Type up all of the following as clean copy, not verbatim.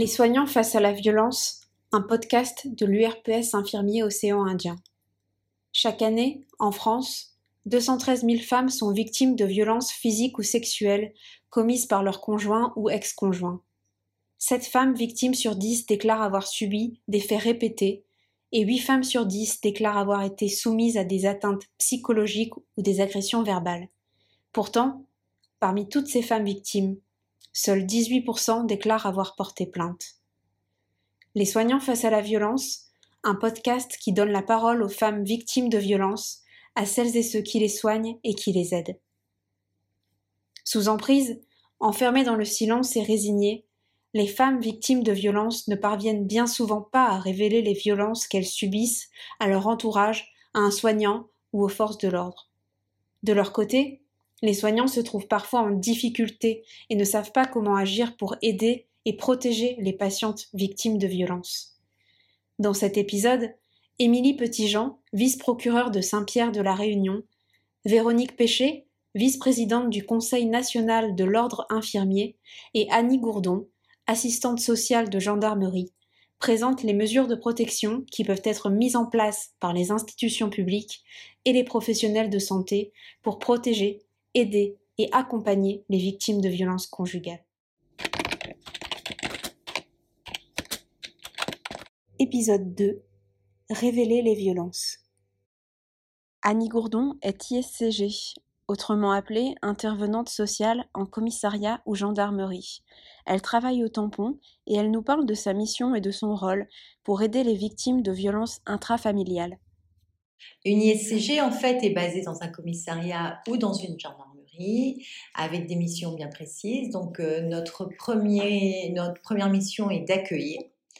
Les soignants face à la violence, un podcast de l'URPS infirmier Océan Indien. Chaque année, en France, 213 000 femmes sont victimes de violences physiques ou sexuelles commises par leur conjoint ou ex-conjoint. 7 femmes victimes sur 10 déclarent avoir subi des faits répétés et 8 femmes sur 10 déclarent avoir été soumises à des atteintes psychologiques ou des agressions verbales. Pourtant, parmi toutes ces femmes victimes, seuls 18% déclarent avoir porté plainte. Les soignants face à la violence, un podcast qui donne la parole aux femmes victimes de violences, à celles et ceux qui les soignent et qui les aident. Sous emprise, enfermées dans le silence et résignées, les femmes victimes de violences ne parviennent bien souvent pas à révéler les violences qu'elles subissent à leur entourage, à un soignant ou aux forces de l'ordre. De leur côté, les soignants se trouvent parfois en difficulté et ne savent pas comment agir pour aider et protéger les patientes victimes de violences. Dans cet épisode, Émilie Petitjean, vice-procureure de Saint-Pierre de la Réunion, Véronique Péché, vice-présidente du Conseil national de l'ordre infirmier, et Annie Gourdon, assistante sociale de gendarmerie, présentent les mesures de protection qui peuvent être mises en place par les institutions publiques et les professionnels de santé pour protéger, aider et accompagner les victimes de violences conjugales. Épisode 2. Révéler les violences. Annie Gourdon est ISCG, autrement appelée intervenante sociale en commissariat ou gendarmerie. Elle travaille au tampon et elle nous parle de sa mission et de son rôle pour aider les victimes de violences intrafamiliales. Une ISCG, en fait, est basée dans un commissariat ou dans une gendarmerie avec des missions bien précises. Donc, notre première mission est d'accueillir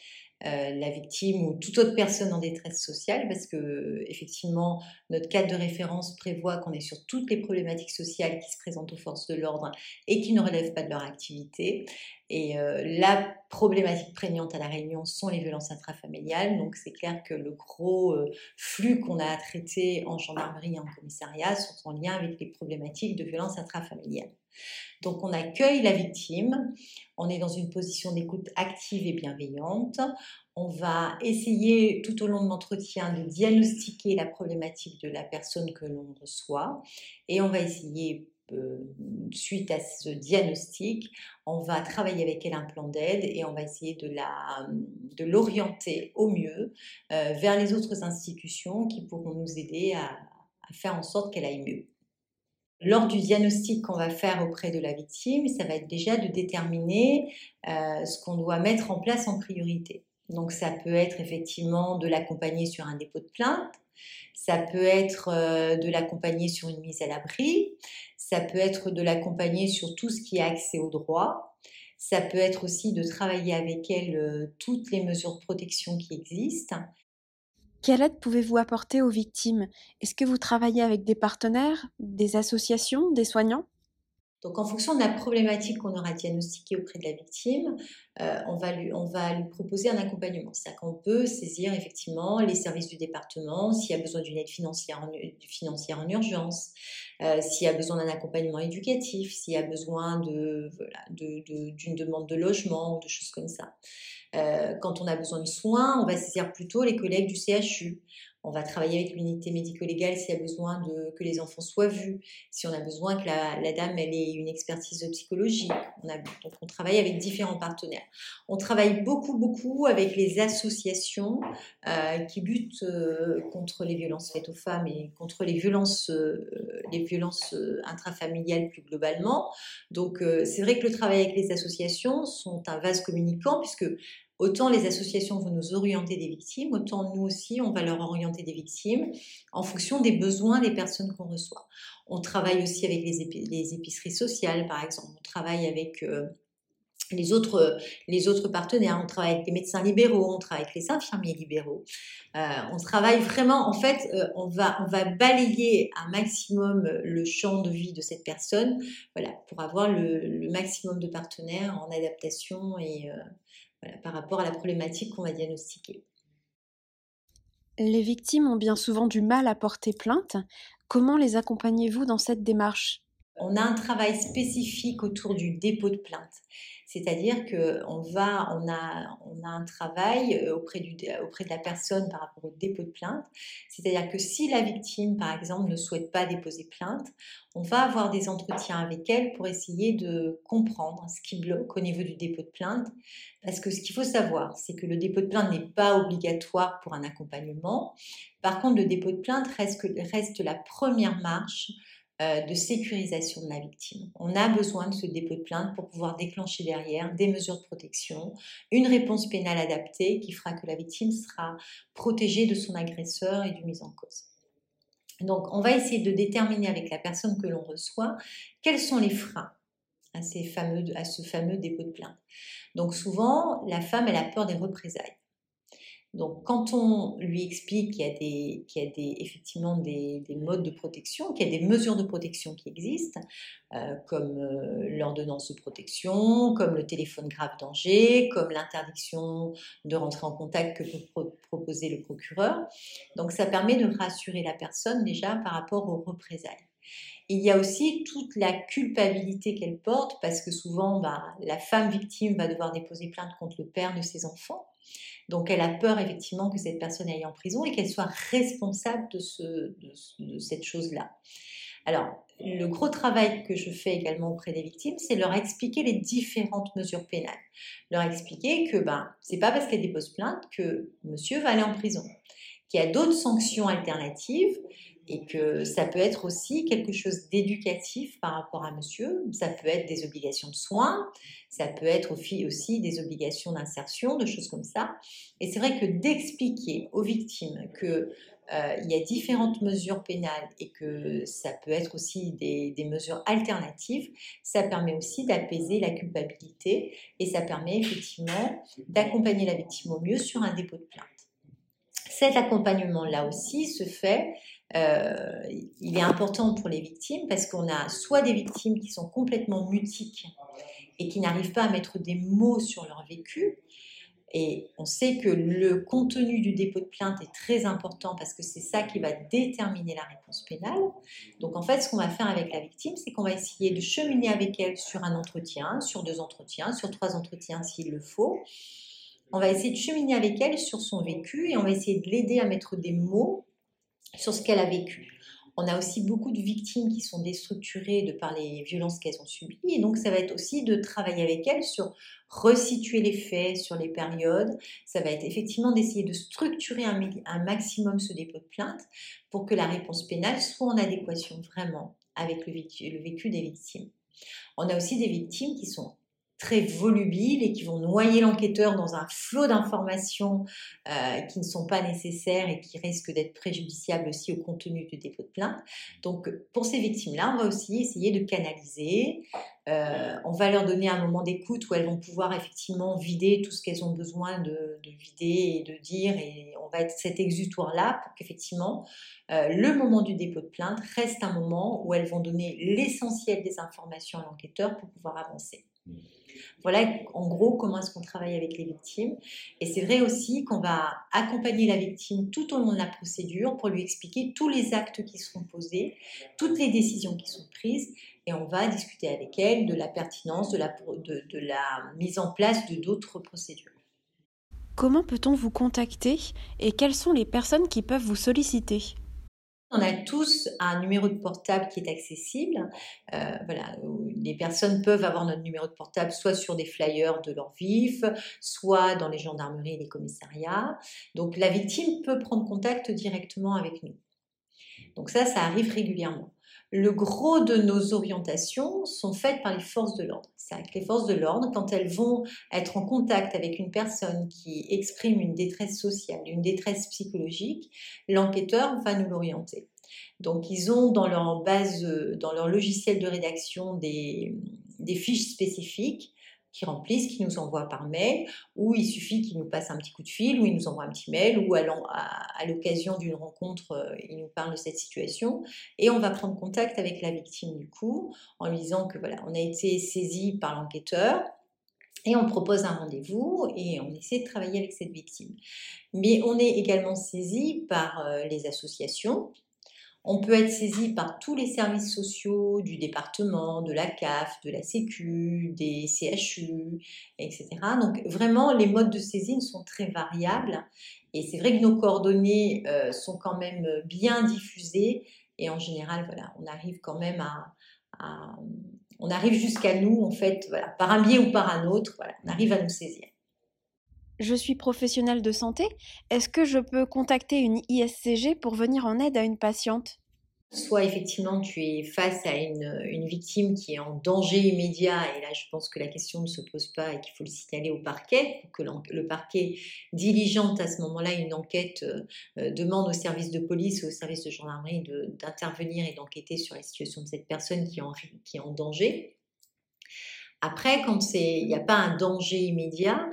la victime ou toute autre personne en détresse sociale, parce que effectivement notre cadre de référence prévoit qu'on est sur toutes les problématiques sociales qui se présentent aux forces de l'ordre et qui ne relèvent pas de leur activité. Et la problématique prégnante à La Réunion sont les violences intrafamiliales. Donc c'est clair que le gros flux qu'on a à traiter en gendarmerie et en commissariat sont en lien avec les problématiques de violences intrafamiliales. Donc on accueille la victime, on est dans une position d'écoute active et bienveillante. On va essayer tout au long de l'entretien de diagnostiquer la problématique de la personne que l'on reçoit et on va essayer, suite à ce diagnostic, on va travailler avec elle un plan d'aide et on va essayer de l'orienter au mieux vers les autres institutions qui pourront nous aider à faire en sorte qu'elle aille mieux. Lors du diagnostic qu'on va faire auprès de la victime, ça va être déjà de déterminer ce qu'on doit mettre en place en priorité. Donc ça peut être effectivement de l'accompagner sur un dépôt de plainte, ça peut être de l'accompagner sur une mise à l'abri, ça peut être de l'accompagner sur tout ce qui est accès au droit, ça peut être aussi de travailler avec elle toutes les mesures de protection qui existent. Quelle aide pouvez-vous apporter aux victimes ? Est-ce que vous travaillez avec des partenaires, des associations, des soignants ? Donc, en fonction de la problématique qu'on aura diagnostiquée auprès de la victime, on va lui proposer un accompagnement. C'est-à-dire qu'on peut saisir effectivement les services du département s'il y a besoin d'une aide financière en urgence, s'il y a besoin d'un accompagnement éducatif, s'il y a besoin d'une demande de logement ou de choses comme ça. Quand on a besoin de soins, on va saisir plutôt les collègues du CHU. On va travailler avec l'unité médico-légale s'il y a besoin que les enfants soient vus, si on a besoin que la dame elle ait une expertise psychologique. Donc on travaille avec différents partenaires. On travaille beaucoup avec les associations qui luttent contre les violences faites aux femmes et contre les violences intrafamiliales plus globalement. Donc c'est vrai que le travail avec les associations sont un vase communicant puisque autant les associations vont nous orienter des victimes, autant nous aussi, on va leur orienter des victimes en fonction des besoins des personnes qu'on reçoit. On travaille aussi avec les épiceries sociales, par exemple. On travaille avec les autres partenaires. On travaille avec les médecins libéraux, on travaille avec les infirmiers libéraux. On travaille vraiment, en fait, on va balayer un maximum le champ de vie de cette personne, voilà, pour avoir le maximum de partenaires en adaptation et voilà, par rapport à la problématique qu'on va diagnostiquer. Les victimes ont bien souvent du mal à porter plainte. Comment les accompagnez-vous dans cette démarche ? On a un travail spécifique autour du dépôt de plainte. C'est-à-dire qu'on a un travail auprès de la personne par rapport au dépôt de plainte. C'est-à-dire que si la victime, par exemple, ne souhaite pas déposer plainte, on va avoir des entretiens avec elle pour essayer de comprendre ce qui bloque au niveau du dépôt de plainte. Parce que ce qu'il faut savoir, c'est que le dépôt de plainte n'est pas obligatoire pour un accompagnement. Par contre, le dépôt de plainte reste la première marche de sécurisation de la victime. On a besoin de ce dépôt de plainte pour pouvoir déclencher derrière des mesures de protection, une réponse pénale adaptée qui fera que la victime sera protégée de son agresseur et du mis en cause. Donc, on va essayer de déterminer avec la personne que l'on reçoit quels sont les freins à ce fameux dépôt de plainte. Donc, souvent, la femme, elle a peur des représailles. Donc, quand on lui explique effectivement des modes de protection, qu'il y a des mesures de protection qui existent, comme l'ordonnance de protection, comme le téléphone grave danger, comme l'interdiction de rentrer en contact que peut proposer le procureur, donc ça permet de rassurer la personne déjà par rapport aux représailles. Il y a aussi toute la culpabilité qu'elle porte, parce que souvent, la femme victime va devoir déposer plainte contre le père de ses enfants. Donc, elle a peur effectivement que cette personne aille en prison et qu'elle soit responsable de cette chose-là. Alors, le gros travail que je fais également auprès des victimes, c'est leur expliquer les différentes mesures pénales. Leur expliquer que c'est pas parce qu'elle dépose plainte que monsieur va aller en prison, qu'il y a d'autres sanctions alternatives et que ça peut être aussi quelque chose d'éducatif par rapport à monsieur. Ça peut être des obligations de soins, ça peut être aussi des obligations d'insertion, de choses comme ça. Et c'est vrai que d'expliquer aux victimes que il y a différentes mesures pénales et que ça peut être aussi des mesures alternatives, ça permet aussi d'apaiser la culpabilité et ça permet effectivement d'accompagner la victime au mieux sur un dépôt de plainte. Cet accompagnement-là aussi se fait, il est important pour les victimes parce qu'on a soit des victimes qui sont complètement mutiques et qui n'arrivent pas à mettre des mots sur leur vécu. Et on sait que le contenu du dépôt de plainte est très important parce que c'est ça qui va déterminer la réponse pénale. Donc en fait, ce qu'on va faire avec la victime, c'est qu'on va essayer de cheminer avec elle sur un entretien, sur 2 entretiens, sur 3 entretiens s'il le faut. On va essayer de cheminer avec elle sur son vécu et on va essayer de l'aider à mettre des mots sur ce qu'elle a vécu. On a aussi beaucoup de victimes qui sont déstructurées de par les violences qu'elles ont subies. Et donc, ça va être aussi de travailler avec elles sur resituer les faits, sur les périodes. Ça va être effectivement d'essayer de structurer un maximum ce dépôt de plainte pour que la réponse pénale soit en adéquation vraiment avec le vécu des victimes. On a aussi des victimes qui sont très volubiles et qui vont noyer l'enquêteur dans un flot d'informations qui ne sont pas nécessaires et qui risquent d'être préjudiciables aussi au contenu du dépôt de plainte. Donc, pour ces victimes-là, on va aussi essayer de canaliser. On va leur donner un moment d'écoute où elles vont pouvoir effectivement vider tout ce qu'elles ont besoin de vider et de dire. Et on va être cet exutoire-là pour qu'effectivement, le moment du dépôt de plainte reste un moment où elles vont donner l'essentiel des informations à l'enquêteur pour pouvoir avancer. Voilà en gros comment est-ce qu'on travaille avec les victimes. Et c'est vrai aussi qu'on va accompagner la victime tout au long de la procédure pour lui expliquer tous les actes qui seront posés, toutes les décisions qui sont prises, et on va discuter avec elle de la pertinence, de la mise en place de d'autres procédures. Comment peut-on vous contacter et quelles sont les personnes qui peuvent vous solliciter ? On a tous un numéro de portable qui est accessible. Voilà, les personnes peuvent avoir notre numéro de portable soit sur des flyers de leur vif, soit dans les gendarmeries et les commissariats. Donc la victime peut prendre contact directement avec nous. Donc ça arrive régulièrement. Le gros de nos orientations sont faites par les forces de l'ordre. C'est-à-dire que les forces de l'ordre, quand elles vont être en contact avec une personne qui exprime une détresse sociale, une détresse psychologique, l'enquêteur va nous l'orienter. Donc, ils ont dans leur base, dans leur logiciel de rédaction des fiches spécifiques qui remplissent, qui nous envoient par mail, ou il suffit qu'ils nous passent un petit coup de fil, ou ils nous envoient un petit mail, ou à l'occasion d'une rencontre, ils nous parlent de cette situation, et on va prendre contact avec la victime du coup, en lui disant que voilà, on a été saisi par l'enquêteur, et on propose un rendez-vous, et on essaie de travailler avec cette victime. Mais on est également saisi par les associations. On peut être saisi par tous les services sociaux du département, de la CAF, de la Sécu, des CHU, etc. Donc vraiment, les modes de saisine sont très variables et c'est vrai que nos coordonnées sont quand même bien diffusées et en général, voilà, on arrive quand même à- on arrive jusqu'à nous en fait, voilà, par un biais ou par un autre, voilà, on arrive à nous saisir. Je suis professionnelle de santé. Est-ce que je peux contacter une ISCG pour venir en aide à une patiente? Soit effectivement tu es face à une victime qui est en danger immédiat et là je pense que la question ne se pose pas et qu'il faut le signaler au parquet pour que le parquet diligente à ce moment-là une enquête, demande au service de police ou au service de gendarmerie d'intervenir et d'enquêter sur la situation de cette personne qui est en danger. Après, quand il n'y a pas un danger immédiat,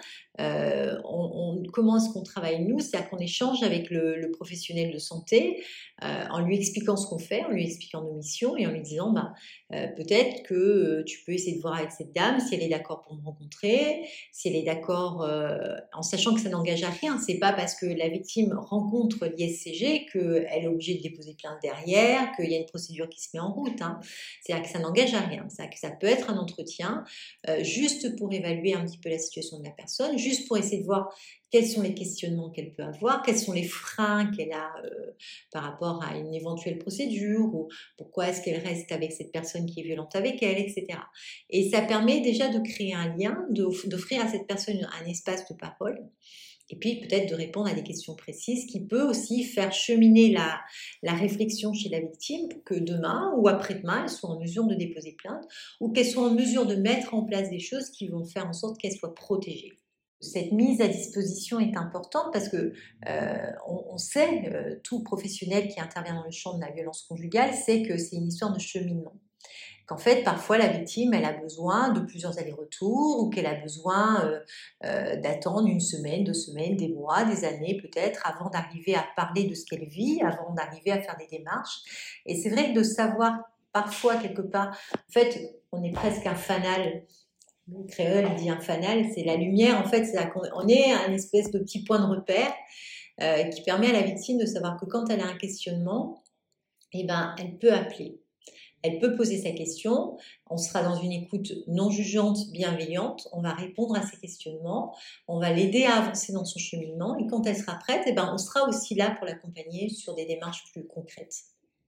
comment est-ce qu'on travaille nous? C'est-à-dire qu'on échange avec le professionnel de santé en lui expliquant ce qu'on fait, en lui expliquant nos missions et en lui disant bah, peut-être que tu peux essayer de voir avec cette dame si elle est d'accord pour me rencontrer, si elle est d'accord, en sachant que ça n'engage à rien. C'est pas parce que la victime rencontre l'ISCG qu'elle est obligée de déposer plainte derrière, qu'il y a une procédure qui se met en route, hein. C'est-à-dire que ça n'engage à rien. C'est-à-dire que ça peut être un entretien juste pour évaluer un petit peu la situation de la personne, juste pour essayer de voir quels sont les questionnements qu'elle peut avoir, quels sont les freins qu'elle a par rapport à une éventuelle procédure, ou pourquoi est-ce qu'elle reste avec cette personne qui est violente avec elle, etc. Et ça permet déjà de créer un lien, d'offrir à cette personne un espace de parole, et puis peut-être de répondre à des questions précises qui peut aussi faire cheminer la réflexion chez la victime pour que demain ou après-demain, elle soit en mesure de déposer plainte ou qu'elle soit en mesure de mettre en place des choses qui vont faire en sorte qu'elle soit protégée. Cette mise à disposition est importante parce que on sait, tout professionnel qui intervient dans le champ de la violence conjugale sait que c'est une histoire de cheminement. Qu'en fait, parfois, la victime, elle a besoin de plusieurs allers-retours ou qu'elle a besoin d'attendre une semaine, 2 semaines, des mois, des années peut-être, avant d'arriver à parler de ce qu'elle vit, avant d'arriver à faire des démarches. Et c'est vrai que de savoir parfois, quelque part, en fait, on est presque un fanal. Le créole il dit un fanal, c'est la lumière, en fait, on est un espèce de petit point de repère qui permet à la victime de savoir que quand elle a un questionnement, eh ben, elle peut appeler. Elle peut poser sa question, on sera dans une écoute non jugeante, bienveillante, on va répondre à ses questionnements, on va l'aider à avancer dans son cheminement et quand elle sera prête, eh ben, on sera aussi là pour l'accompagner sur des démarches plus concrètes.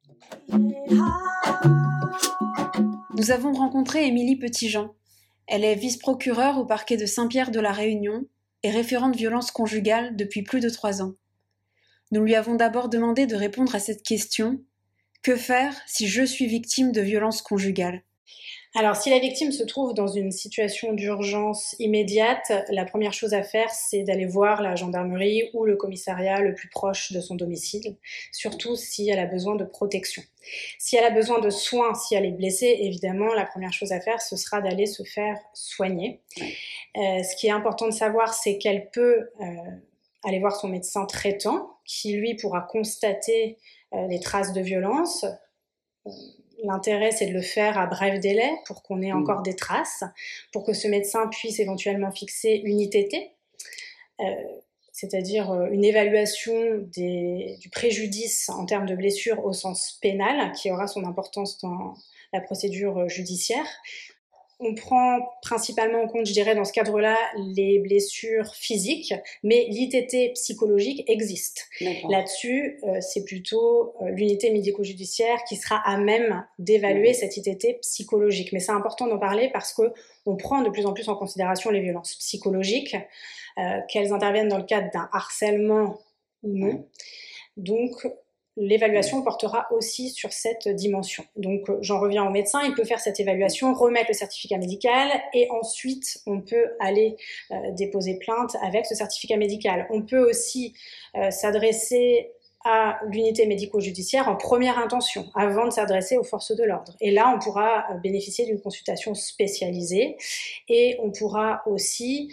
Nous avons rencontré Émilie Petitjean. Elle est vice-procureure au parquet de Saint-Pierre de la Réunion et référente violence conjugale depuis plus de 3 ans. Nous lui avons d'abord demandé de répondre à cette question: que faire si je suis victime de violences conjugales? Alors, si la victime se trouve dans une situation d'urgence immédiate, la première chose à faire, c'est d'aller voir la gendarmerie ou le commissariat le plus proche de son domicile, surtout si elle a besoin de protection. Si elle a besoin de soins, si elle est blessée, évidemment, la première chose à faire, ce sera d'aller se faire soigner. Ce qui est important de savoir, c'est qu'elle peut aller voir son médecin traitant, qui lui pourra constater les traces de violence. L'intérêt, c'est de le faire à bref délai pour qu'on ait encore des traces, pour que ce médecin puisse éventuellement fixer une ITT, c'est-à-dire une évaluation du préjudice en termes de blessure au sens pénal, qui aura son importance dans la procédure judiciaire. On prend principalement en compte, je dirais, dans ce cadre-là, les blessures physiques, mais l'ITT psychologique existe. Là-dessus, c'est plutôt l'unité médico-judiciaire qui sera à même d'évaluer cette ITT psychologique. Mais c'est important d'en parler parce qu'on prend de plus en plus en considération les violences psychologiques, qu'elles interviennent dans le cadre d'un harcèlement ou non. Donc, l'évaluation portera aussi sur cette dimension. Donc, j'en reviens au médecin, il peut faire cette évaluation, remettre le certificat médical et ensuite, on peut aller déposer plainte avec ce certificat médical. On peut aussi s'adresser à l'unité médico-judiciaire en première intention, avant de s'adresser aux forces de l'ordre. Et là, on pourra bénéficier d'une consultation spécialisée et on pourra aussi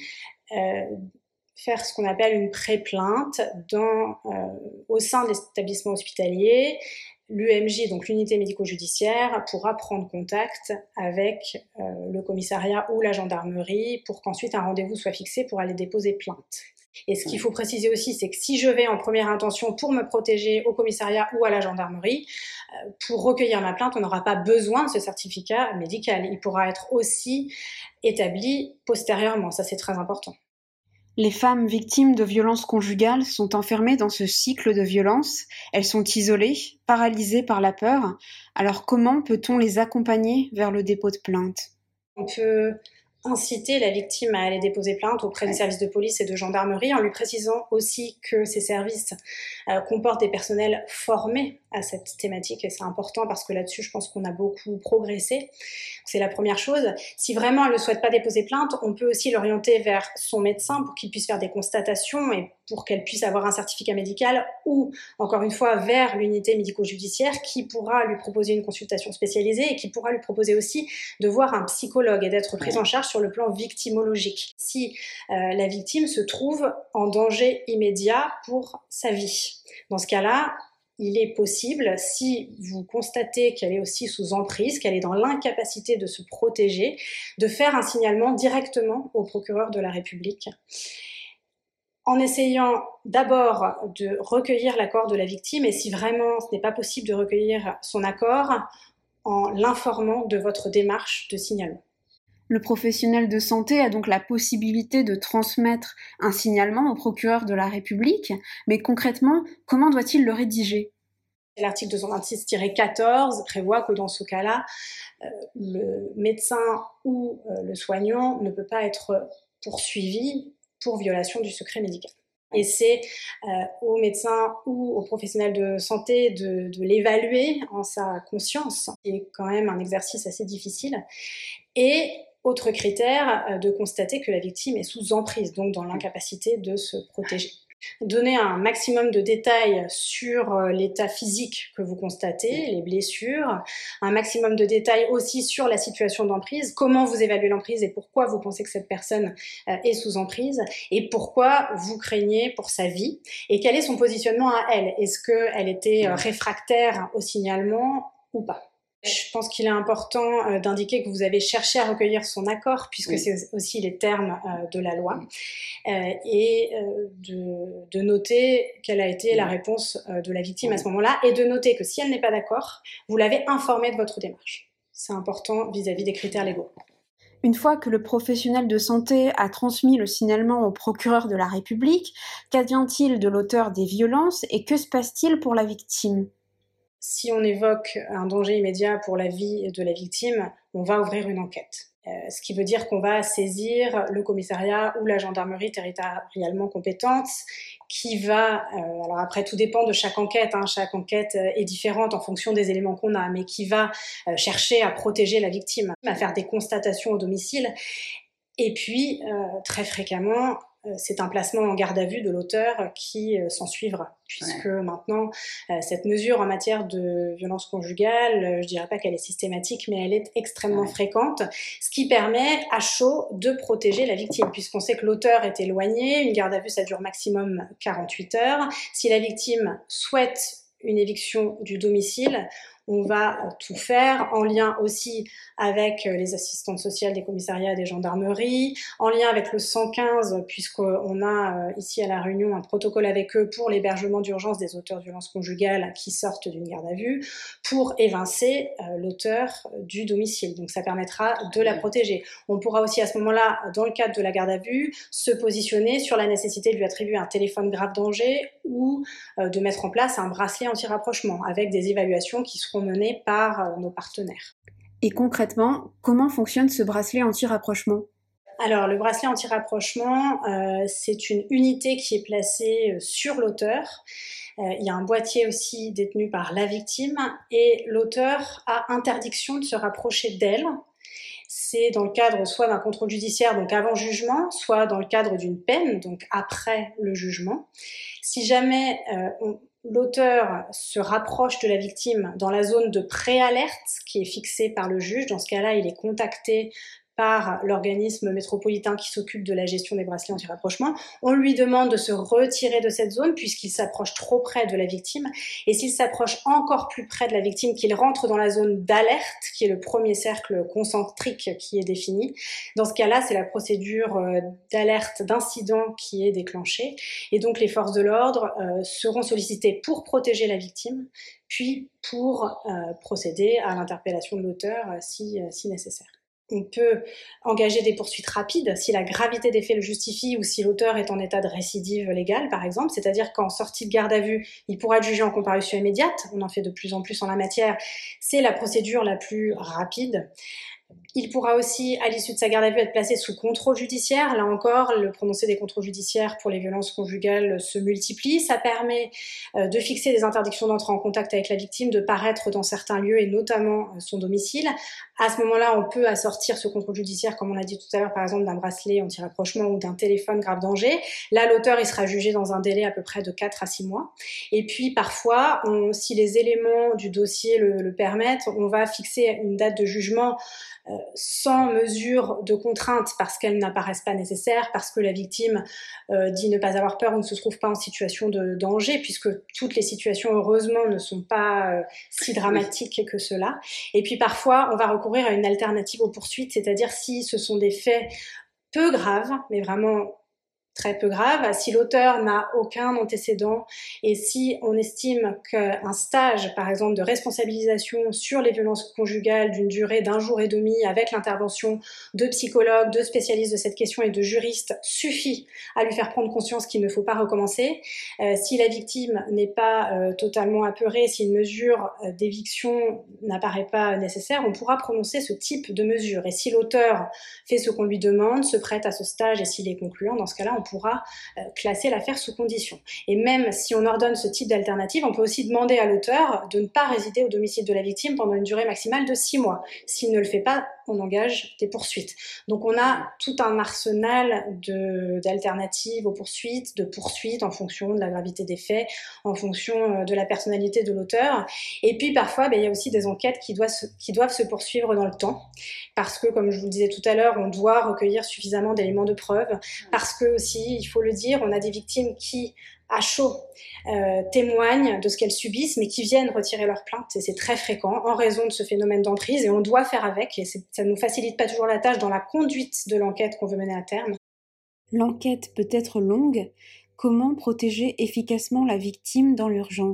faire ce qu'on appelle une pré-plainte au sein de l'établissement hospitalier. L'UMJ, donc l'unité médico-judiciaire, pourra prendre contact avec le commissariat ou la gendarmerie pour qu'ensuite un rendez-vous soit fixé pour aller déposer plainte. Et ce qu'il faut préciser aussi, c'est que si je vais en première intention pour me protéger au commissariat ou à la gendarmerie, pour recueillir ma plainte, on n'aura pas besoin de ce certificat médical. Il pourra être aussi établi postérieurement. Ça, c'est très important. Les femmes victimes de violences conjugales sont enfermées dans ce cycle de violence. Elles sont isolées, paralysées par la peur. Alors comment peut-on les accompagner vers le dépôt de plainte ? On peut inciter la victime à aller déposer plainte auprès des services de police et de gendarmerie en lui précisant aussi que ces services comportent des personnels formés à cette thématique et c'est important parce que là-dessus, je pense qu'on a beaucoup progressé. C'est la première chose. Si vraiment elle ne souhaite pas déposer plainte, on peut aussi l'orienter vers son médecin pour qu'il puisse faire des constatations et pour qu'elle puisse avoir un certificat médical ou, encore une fois, vers l'unité médico-judiciaire qui pourra lui proposer une consultation spécialisée et qui pourra lui proposer aussi de voir un psychologue et d'être prise en charge sur le plan victimologique. Si la victime se trouve en danger immédiat pour sa vie. Dans ce cas-là, il est possible, si vous constatez qu'elle est aussi sous emprise, qu'elle est dans l'incapacité de se protéger, de faire un signalement directement au procureur de la République, en essayant d'abord de recueillir l'accord de la victime, et si vraiment ce n'est pas possible de recueillir son accord, en l'informant de votre démarche de signalement. Le professionnel de santé a donc la possibilité de transmettre un signalement au procureur de la République, mais concrètement, comment doit-il le rédiger ? L'article 226-14 prévoit que dans ce cas-là, le médecin ou le soignant ne peut pas être poursuivi pour violation du secret médical. Et c'est au médecin ou au professionnel de santé de l'évaluer en sa conscience, qui est quand même un exercice assez difficile. Et autre critère, de constater que la victime est sous emprise, donc dans l'incapacité de se protéger. Donner un maximum de détails sur l'état physique que vous constatez, les blessures, un maximum de détails aussi sur la situation d'emprise, comment vous évaluez l'emprise et pourquoi vous pensez que cette personne est sous emprise et pourquoi vous craignez pour sa vie et quel est son positionnement à elle. Est-ce qu'elle était réfractaire au signalement ou pas ? Je pense qu'il est important d'indiquer que vous avez cherché à recueillir son accord, puisque c'est aussi les termes de la loi, et de noter quelle a été la réponse de la victime à ce moment-là, et de noter que si elle n'est pas d'accord, vous l'avez informée de votre démarche. C'est important vis-à-vis des critères légaux. Une fois que le professionnel de santé a transmis le signalement au procureur de la République, qu'advient-il de l'auteur des violences et que se passe-t-il pour la victime ? Si on évoque un danger immédiat pour la vie de la victime, on va ouvrir une enquête. Ce qui veut dire qu'on va saisir le commissariat ou la gendarmerie territorialement compétente qui va, alors après tout dépend de chaque enquête est différente en fonction des éléments qu'on a, mais qui va chercher à protéger la victime, à faire des constatations au domicile. Et puis, très fréquemment, c'est un placement en garde à vue de l'auteur qui s'ensuivra, puisque maintenant, cette mesure en matière de violence conjugale, je dirais pas qu'elle est systématique, mais elle est extrêmement fréquente, ce qui permet à chaud de protéger la victime, puisqu'on sait que l'auteur est éloigné, une garde à vue ça dure maximum 48 heures. Si la victime souhaite une éviction du domicile, on va tout faire, en lien aussi avec les assistantes sociales des commissariats et des gendarmeries, en lien avec le 115, puisqu'on a ici à La Réunion un protocole avec eux pour l'hébergement d'urgence des auteurs de violences conjugales qui sortent d'une garde à vue, pour évincer l'auteur du domicile. Donc ça permettra de la protéger. On pourra aussi à ce moment-là, dans le cadre de la garde à vue, se positionner sur la nécessité de lui attribuer un téléphone grave danger ou de mettre en place un bracelet anti-rapprochement avec des évaluations qui seront menées par nos partenaires. Et concrètement, comment fonctionne ce bracelet anti-rapprochement ? Alors, le bracelet anti-rapprochement, c'est une unité qui est placée sur l'auteur. Il y a un boîtier aussi détenu par la victime et l'auteur a interdiction de se rapprocher d'elle. C'est dans le cadre soit d'un contrôle judiciaire, donc avant jugement, soit dans le cadre d'une peine, donc après le jugement. Si jamais l'auteur se rapproche de la victime dans la zone de préalerte qui est fixée par le juge, dans ce cas-là, il est contacté par l'organisme métropolitain qui s'occupe de la gestion des bracelets anti-rapprochement. On lui demande de se retirer de cette zone puisqu'il s'approche trop près de la victime. Et s'il s'approche encore plus près de la victime, qu'il rentre dans la zone d'alerte, qui est le premier cercle concentrique qui est défini, dans ce cas-là, c'est la procédure d'alerte d'incident qui est déclenchée. Et donc, les forces de l'ordre seront sollicitées pour protéger la victime, puis pour procéder à l'interpellation de l'auteur si nécessaire. On peut engager des poursuites rapides si la gravité des faits le justifie ou si l'auteur est en état de récidive légale, par exemple. C'est-à-dire qu'en sortie de garde à vue, il pourra être jugé en comparution immédiate. On en fait de plus en plus en la matière. C'est la procédure la plus rapide. Il pourra aussi, à l'issue de sa garde à vue, être placé sous contrôle judiciaire. Là encore, le prononcé des contrôles judiciaires pour les violences conjugales se multiplie. Ça permet de fixer des interdictions d'entrer en contact avec la victime, de paraître dans certains lieux et notamment son domicile. À ce moment-là, on peut assortir ce contrôle judiciaire, comme on l'a dit tout à l'heure, par exemple d'un bracelet anti-rapprochement ou d'un téléphone grave danger. Là, l'auteur, il sera jugé dans un délai à peu près de 4 à 6 mois. Et puis, parfois, si les éléments du dossier le permettent, on va fixer une date de jugement sans mesure de contrainte parce qu'elles n'apparaissent pas nécessaires, parce que la victime dit ne pas avoir peur ou ne se trouve pas en situation de danger, puisque toutes les situations, heureusement, ne sont pas si dramatiques que cela. Et puis parfois, on va recourir à une alternative aux poursuites, c'est-à-dire si ce sont des faits peu graves, mais vraiment très peu grave, si l'auteur n'a aucun antécédent et si on estime qu'un stage, par exemple, de responsabilisation sur les violences conjugales d'une durée d'1 jour et demi avec l'intervention de psychologues, de spécialistes de cette question et de juristes suffit à lui faire prendre conscience qu'il ne faut pas recommencer. Si la victime n'est pas totalement apeurée, si une mesure d'éviction n'apparaît pas nécessaire, on pourra prononcer ce type de mesure. Et si l'auteur fait ce qu'on lui demande, se prête à ce stage et s'il est concluant, dans ce cas-là, on pourra classer l'affaire sous condition. Et même si on ordonne ce type d'alternative, on peut aussi demander à l'auteur de ne pas résider au domicile de la victime pendant une durée maximale de 6 mois. S'il ne le fait pas, on engage des poursuites. Donc on a tout un arsenal d'alternatives aux poursuites, de poursuites en fonction de la gravité des faits, en fonction de la personnalité de l'auteur. Et puis parfois, il y a aussi des enquêtes qui doivent se poursuivre dans le temps, parce que, comme je vous le disais tout à l'heure, on doit recueillir suffisamment d'éléments de preuve, parce que aussi, il faut le dire, on a des victimes qui, à chaud, témoignent de ce qu'elles subissent, mais qui viennent retirer leur plainte, et c'est très fréquent, en raison de ce phénomène d'emprise, et on doit faire avec, et ça ne nous facilite pas toujours la tâche dans la conduite de l'enquête qu'on veut mener à terme. L'enquête peut être longue. Comment protéger efficacement la victime dans l'urgence ?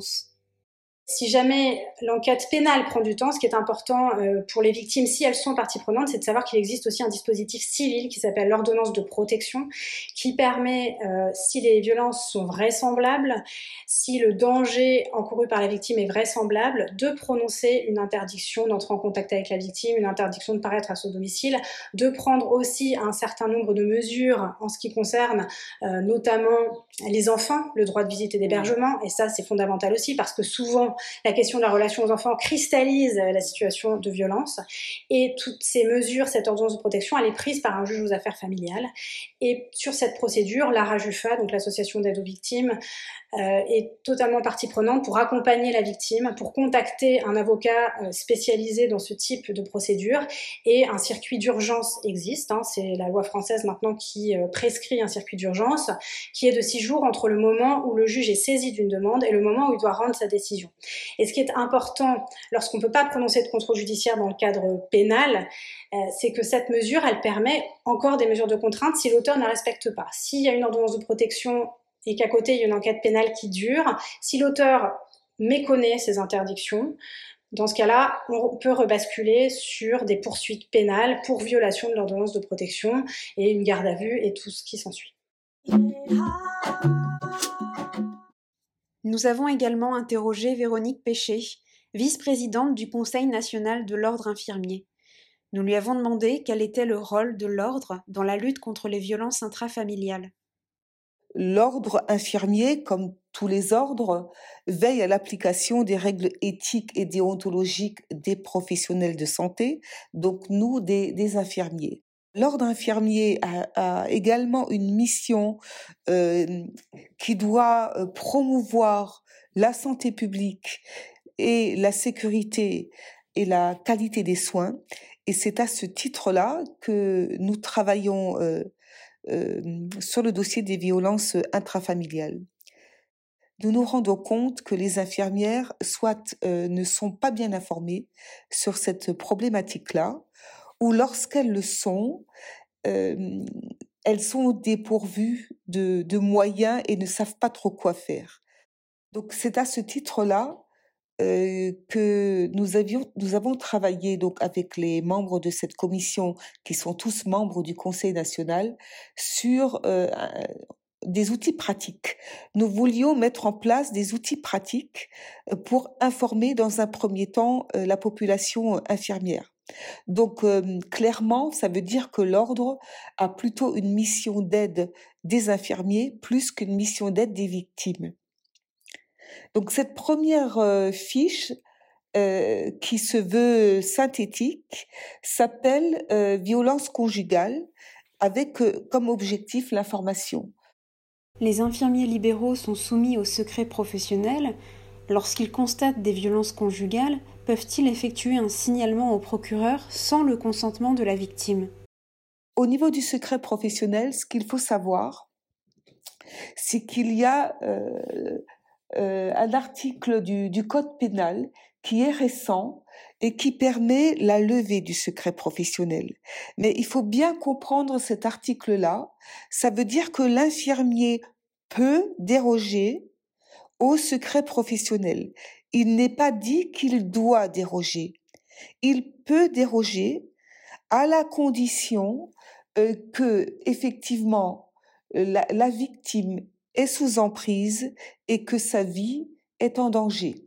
Si jamais l'enquête pénale prend du temps, ce qui est important pour les victimes, si elles sont partie prenante, c'est de savoir qu'il existe aussi un dispositif civil qui s'appelle l'ordonnance de protection, qui permet, si les violences sont vraisemblables, si le danger encouru par la victime est vraisemblable, de prononcer une interdiction d'entrer en contact avec la victime, une interdiction de paraître à son domicile, de prendre aussi un certain nombre de mesures en ce qui concerne notamment les enfants, le droit de visite et d'hébergement, et ça c'est fondamental aussi parce que souvent la question de la relation aux enfants cristallise la situation de violence, et toutes ces mesures, cette ordonnance de protection, elle est prise par un juge aux affaires familiales. Et sur cette procédure, l'ARAJUFA, donc l'association d'aide aux victimes, est totalement partie prenante pour accompagner la victime, pour contacter un avocat spécialisé dans ce type de procédure, et un circuit d'urgence existe, c'est la loi française maintenant qui prescrit un circuit d'urgence qui est de 6 jours entre le moment où le juge est saisi d'une demande et le moment où il doit rendre sa décision. Et ce qui est important lorsqu'on ne peut pas prononcer de contrôle judiciaire dans le cadre pénal, c'est que cette mesure, elle permet encore des mesures de contrainte si l'auteur ne la respecte pas. S'il y a une ordonnance de protection et qu'à côté il y a une enquête pénale qui dure, si l'auteur méconnaît ces interdictions, dans ce cas-là, on peut rebasculer sur des poursuites pénales pour violation de l'ordonnance de protection et une garde à vue et tout ce qui s'ensuit. Nous avons également interrogé Véronique Péché, vice-présidente du Conseil national de l'ordre infirmier. Nous lui avons demandé quel était le rôle de l'ordre dans la lutte contre les violences intrafamiliales. L'ordre infirmier, comme tous les ordres, veille à l'application des règles éthiques et déontologiques des professionnels de santé, donc nous, des infirmiers. L'ordre infirmier a également une mission qui doit promouvoir la santé publique et la sécurité et la qualité des soins. Et c'est à ce titre-là que nous travaillons sur le dossier des violences intrafamiliales. Nous nous rendons compte que les infirmières, soit ne sont pas bien informées sur cette problématique-là, ou lorsqu'elles le sont, elles sont dépourvues de moyens et ne savent pas trop quoi faire. Donc c'est à ce titre-là que nous avons travaillé donc avec les membres de cette commission, qui sont tous membres du Conseil national, sur des outils pratiques. Nous voulions mettre en place des outils pratiques pour informer dans un premier temps la population infirmière. Donc clairement, ça veut dire que l'ordre a plutôt une mission d'aide des infirmiers plus qu'une mission d'aide des victimes. Donc cette première fiche qui se veut synthétique s'appelle violence conjugale, avec comme objectif l'information. Les infirmiers libéraux sont soumis au secret professionnel. Lorsqu'ils constatent des violences conjugales, peuvent-ils effectuer un signalement au procureur sans le consentement de la victime ? Au niveau du secret professionnel, ce qu'il faut savoir, c'est qu'il y a un article du Code pénal qui est récent et qui permet la levée du secret professionnel. Mais il faut bien comprendre cet article-là. Ça veut dire que l'infirmier peut déroger au secret professionnel. Il n'est pas dit qu'il doit déroger. Il peut déroger à la condition que, effectivement, la victime est sous emprise et que sa vie est en danger.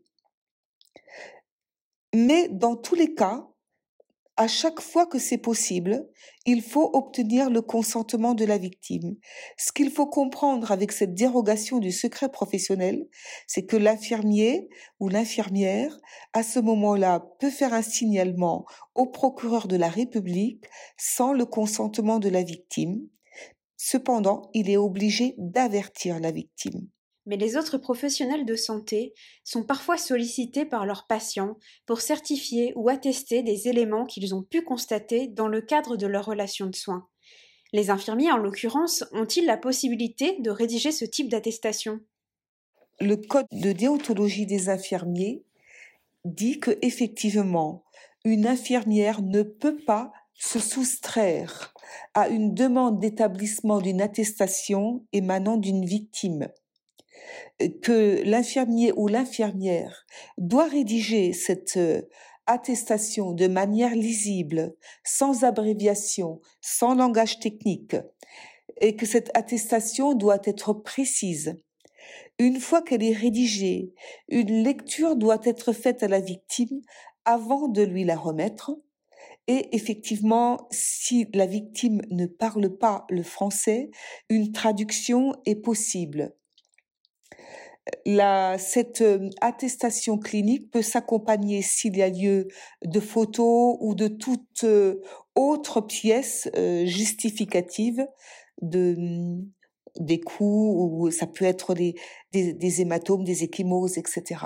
Mais dans tous les cas, à chaque fois que c'est possible, il faut obtenir le consentement de la victime. Ce qu'il faut comprendre avec cette dérogation du secret professionnel, c'est que l'infirmier ou l'infirmière, à ce moment-là, peut faire un signalement au procureur de la République sans le consentement de la victime. Cependant, il est obligé d'avertir la victime. Mais les autres professionnels de santé sont parfois sollicités par leurs patients pour certifier ou attester des éléments qu'ils ont pu constater dans le cadre de leur relation de soins. Les infirmiers, en l'occurrence, ont-ils la possibilité de rédiger ce type d'attestation ? Le code de déontologie des infirmiers dit que, effectivement, une infirmière ne peut pas se soustraire à une demande d'établissement d'une attestation émanant d'une victime, que l'infirmier ou l'infirmière doit rédiger cette attestation de manière lisible, sans abréviation, sans langage technique, et que cette attestation doit être précise. Une fois qu'elle est rédigée, une lecture doit être faite à la victime avant de lui la remettre. Et effectivement, si la victime ne parle pas le français, une traduction est possible. Cette attestation clinique peut s'accompagner, s'il y a lieu, de photos ou de toute autre pièce justificative des coups, ou ça peut être des hématomes, des ecchymoses, etc.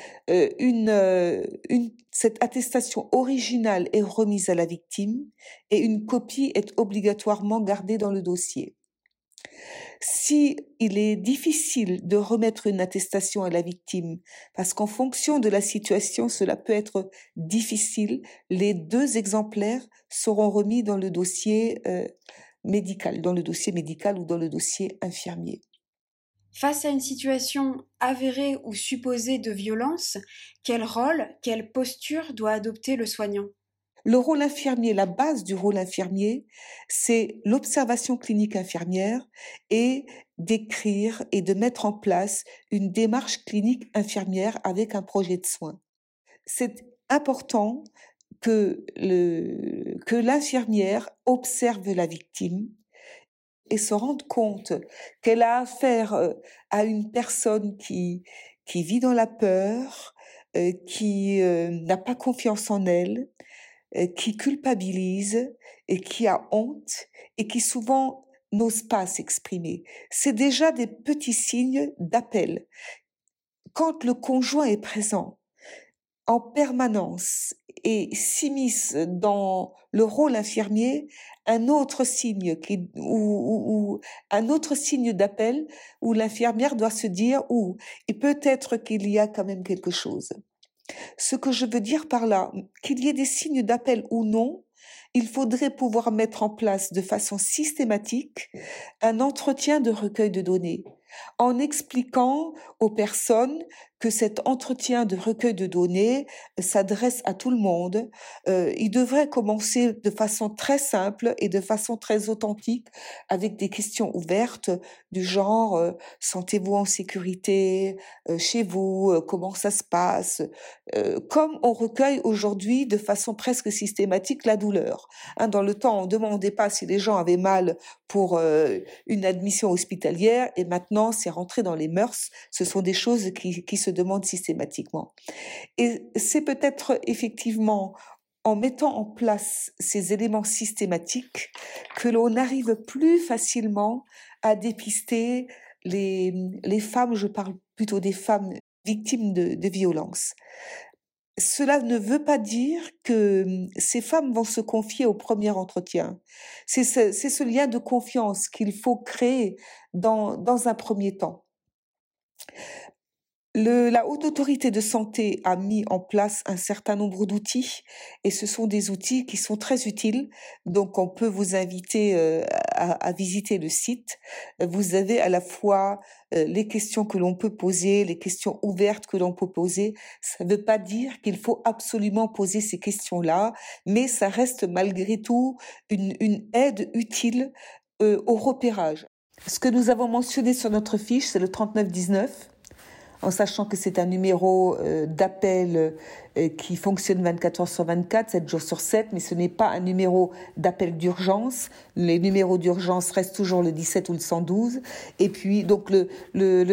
Cette attestation originale est remise à la victime et une copie est obligatoirement gardée dans le dossier. Si il est difficile de remettre une attestation à la victime, parce qu'en fonction de la situation, cela peut être difficile, les 2 exemplaires seront remis dans le dossier médical ou dans le dossier infirmier. Face à une situation avérée ou supposée de violence, quel rôle, quelle posture doit adopter le soignant ? Le rôle infirmier, la base du rôle infirmier, c'est l'observation clinique infirmière et d'écrire et de mettre en place une démarche clinique infirmière avec un projet de soins. C'est important que l'infirmière observe la victime et se rende compte qu'elle a affaire à une personne qui vit dans la peur, qui n'a pas confiance en elle, qui culpabilise et qui a honte et qui souvent n'ose pas s'exprimer. C'est déjà des petits signes d'appel. Quand le conjoint est présent en permanence et s'immisce dans le rôle infirmier un autre signe ou un autre signe d'appel où l'infirmière doit se dire et peut-être qu'il y a quand même quelque chose. Ce que je veux dire par là, qu'il y ait des signes d'appel ou non, il faudrait pouvoir mettre en place de façon systématique un entretien de recueil de données, en expliquant aux personnes que cet entretien de recueil de données s'adresse à tout le monde. Il devrait commencer de façon très simple et de façon très authentique, avec des questions ouvertes du genre sentez-vous en sécurité chez vous, comment ça se passe, comme on recueille aujourd'hui de façon presque systématique la douleur. Dans le temps, on ne demandait pas si les gens avaient mal pour une admission hospitalière, et maintenant c'est rentré dans les mœurs. Ce sont des choses qui se demandent systématiquement. Et c'est peut-être effectivement en mettant en place ces éléments systématiques que l'on arrive plus facilement à dépister les femmes, je parle plutôt des femmes victimes de violences. Cela ne veut pas dire que ces femmes vont se confier au premier entretien. C'est ce lien de confiance qu'il faut créer dans un premier temps. La Haute Autorité de Santé a mis en place un certain nombre d'outils, et ce sont des outils qui sont très utiles. Donc, on peut vous inviter à visiter le site. Vous avez à la fois les questions que l'on peut poser, les questions ouvertes que l'on peut poser. Ça ne veut pas dire qu'il faut absolument poser ces questions-là, mais ça reste malgré tout une aide utile au repérage. Ce que nous avons mentionné sur notre fiche, c'est le 3919. En sachant que c'est un numéro d'appel qui fonctionne 24 heures sur 24, 7 jours sur 7, mais ce n'est pas un numéro d'appel d'urgence. Les numéros d'urgence restent toujours le 17 ou le 112. Et puis, donc, le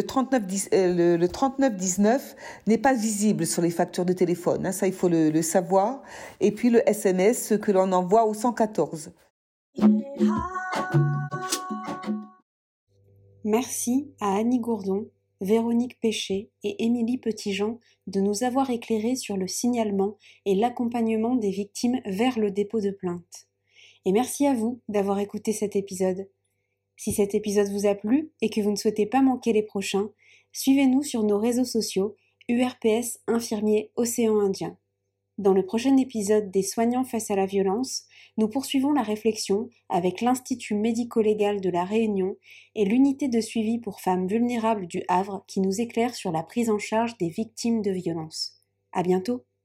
3919 n'est pas visible sur les factures de téléphone. Ça, il faut le savoir. Et puis, le SMS que l'on envoie au 114. Merci à Annie Gourdon, Véronique Péché et Émilie Petitjean de nous avoir éclairés sur le signalement et l'accompagnement des victimes vers le dépôt de plainte. Et merci à vous d'avoir écouté cet épisode. Si cet épisode vous a plu et que vous ne souhaitez pas manquer les prochains, suivez-nous sur nos réseaux sociaux URPS Infirmiers Océan Indien. Dans le prochain épisode des Soignants face à la violence, nous poursuivons la réflexion avec l'Institut médico-légal de La Réunion et l'unité de suivi pour femmes vulnérables du Havre qui nous éclaire sur la prise en charge des victimes de violences. À bientôt!